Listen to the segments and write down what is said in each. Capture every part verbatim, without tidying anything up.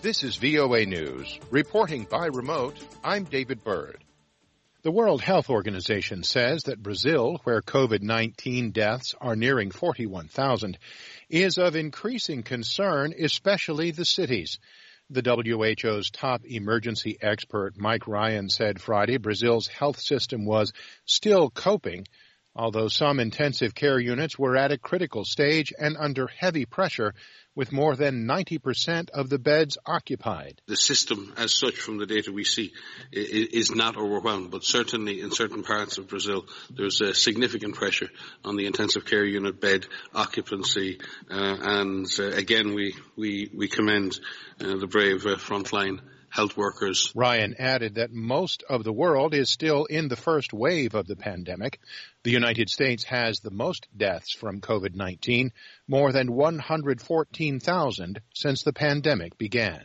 This is V O A News. Reporting by remote, I'm David Byrd. The World Health Organization says that Brazil, where COVID nineteen deaths are nearing forty-one thousand, is of increasing concern, especially the cities. The W H O's top emergency expert, Mike Ryan, said Friday Brazil's health system was still coping, although some intensive care units were at a critical stage and under heavy pressure, with more than ninety percent of the beds occupied. The system, as such, from the data we see, is not overwhelmed, but certainly in certain parts of Brazil, there's a significant pressure on the intensive care unit bed occupancy, uh, and uh, again, we, we, we commend uh, the brave uh, frontline health workers. Ryan added that most of the world is still in the first wave of the pandemic. The United States has the most deaths from COVID nineteen, more than one hundred fourteen thousand since the pandemic began.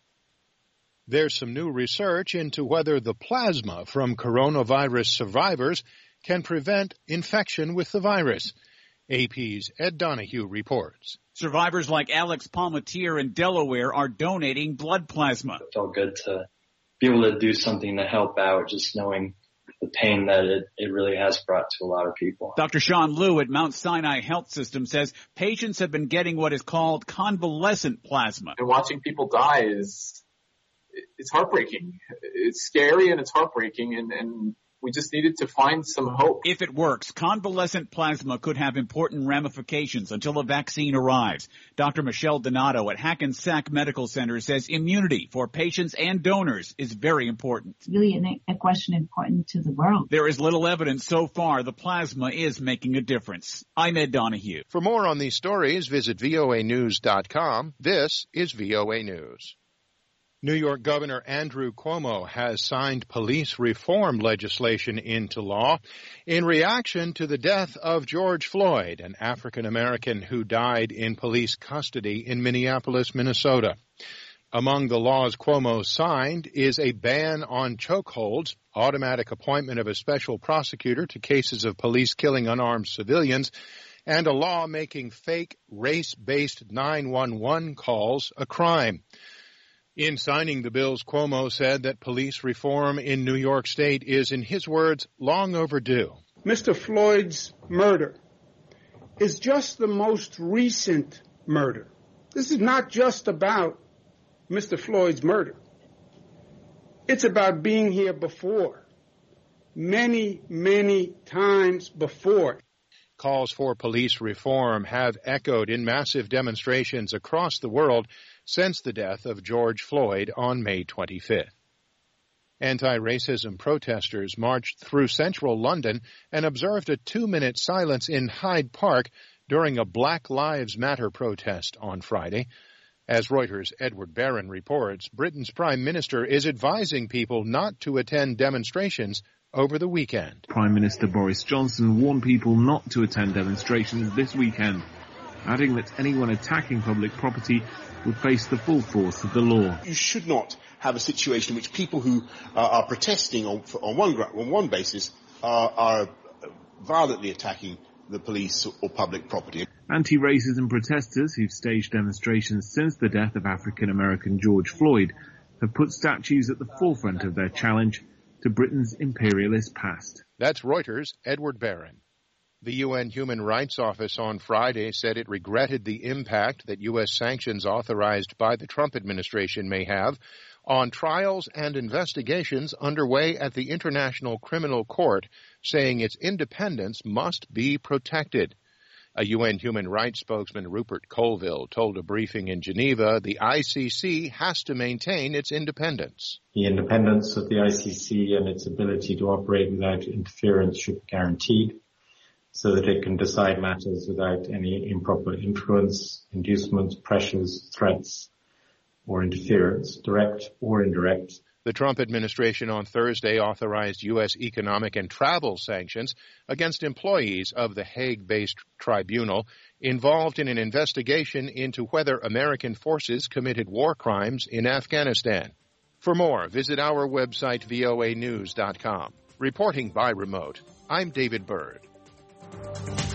There's some new research into whether the plasma from coronavirus survivors can prevent infection with the virus. A P's Ed Donahue reports. Survivors like Alex Palmatier in Delaware are donating blood plasma. It felt good to be able to do something to help out, just knowing the pain that it, it really has brought to a lot of people. Doctor Sean Liu at Mount Sinai Health System says patients have been getting what is called convalescent plasma. And watching people die is, it's heartbreaking. It's scary and it's heartbreaking, and, and we just needed to find some hope. If it works, convalescent plasma could have important ramifications until a vaccine arrives. Doctor Michelle Donato at Hackensack Medical Center says immunity for patients and donors is very important. It's really a question important to the world. There is little evidence so far the plasma is making a difference. I'm Ed Donahue. For more on these stories, visit V O A news dot com. This is V O A News. New York Governor Andrew Cuomo has signed police reform legislation into law in reaction to the death of George Floyd, an African-American who died in police custody in Minneapolis, Minnesota. Among the laws Cuomo signed is a ban on chokeholds, automatic appointment of a special prosecutor to cases of police killing unarmed civilians, and a law making fake race-based nine one one calls a crime. In signing the bills, Cuomo said that police reform in New York State is, in his words, long overdue. Mister Floyd's murder is just the most recent murder. This is not just about Mister Floyd's murder. It's about being here before, many, many times before. Calls for police reform have echoed in massive demonstrations across the world since the death of George Floyd on May twenty-fifth. Anti-racism protesters marched through central London and observed a two-minute silence in Hyde Park during a Black Lives Matter protest on Friday. As Reuters' Edward Barron reports, Britain's Prime Minister is advising people not to attend demonstrations over the weekend. Prime Minister Boris Johnson warned people not to attend demonstrations this weekend, adding that anyone attacking public property would face the full force of the law. You should not have a situation in which people who uh, are protesting on, on, one, on one basis are, are violently attacking the police or public property. Anti-racism protesters who've staged demonstrations since the death of African-American George Floyd have put statues at the forefront of their challenge to Britain's imperialist past. That's Reuters' Edward Barron. The U N Human Rights Office on Friday said it regretted the impact that U S sanctions authorized by the Trump administration may have on trials and investigations underway at the International Criminal Court, saying its independence must be protected. A U N human rights spokesman, Rupert Colville, told a briefing in Geneva the I C C has to maintain its independence. The independence of the I C C and its ability to operate without interference should be guaranteed, so that it can decide matters without any improper influence, inducements, pressures, threats, or interference, direct or indirect. The Trump administration on Thursday authorized U S economic and travel sanctions against employees of the Hague-based tribunal involved in an investigation into whether American forces committed war crimes in Afghanistan. For more, visit our website, V O A news dot com. Reporting by remote, I'm David Byrd.